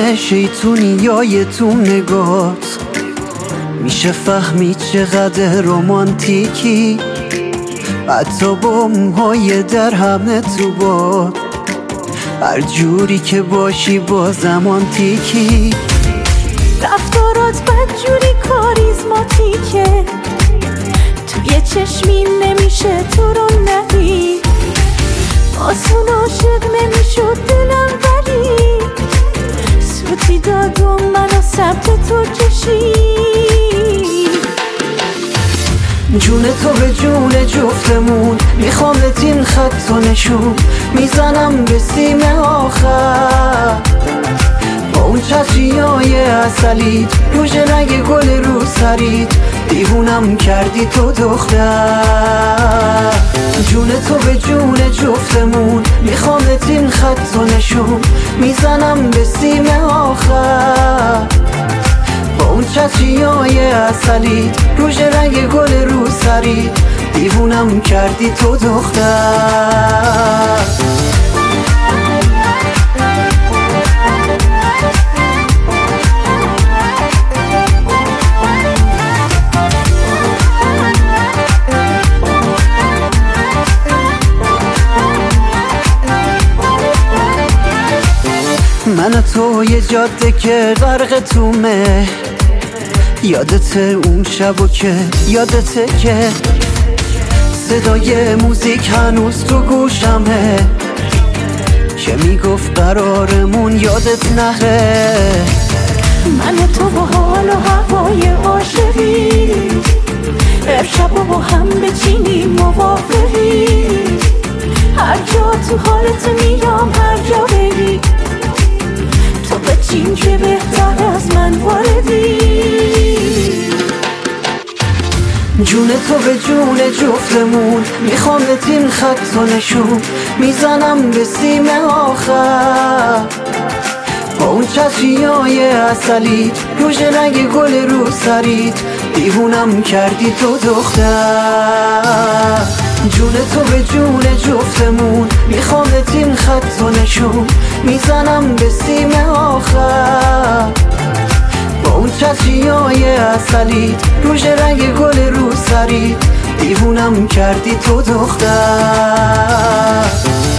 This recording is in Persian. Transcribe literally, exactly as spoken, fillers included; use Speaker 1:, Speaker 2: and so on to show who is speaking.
Speaker 1: همه شیطونیای تو نگات میشه فهمید چقدر رومانتیکی، حتی با موهای در همه تو باد، هر جوری که باشی با زمان تیکی.
Speaker 2: رفتارات بدجوری کاریزماتیکه، توی چشمی نمیشه تو رو ندید، آسون عاشق نمیشد دلم، ولی سوتی داد و منو سمت تو کشید.
Speaker 1: جون تو به جون جفتمون، میخوامت این خط و نشون، میزنم به سیم آخر با اون چشیای اصلیت، روژ رنگ گل رو سرید، دیوونم کردی تو دختر. جون تو به جون جفتمون، میخوامت این خط و نشون، میزنم به سیم آخر با اون چشیای اصلیت، روژ رنگ گل رو سرید، دیوونم کردی تو دختر. من تو یه جاده که غرق تو مه، یادت اون شبو که یادته که صدای موزیک هنوز تو گوشمه که میگفت قرارمون یادت نره.
Speaker 2: من و تو با حال و هوای عاشقی، امشب با هم بچینیم موافقی، هر جا تو حالت میام هر جا بری، تو بچین که بهتر از من واردی.
Speaker 1: جون تو به جون جفتمون، میخوامت این خط و نشون، میزنم به سیم آخر با اون چشیای اصلیت، روژ رنگ گل رو سرید، دیوونم کردی تو دختر. جون تو به جون جفتمون، میخوامت این خط و نشون، میزنم به سیم آخر با اون چشیای اصلیت، روژ رنگ گل رو سرید، دیوونم کردی تو دختر.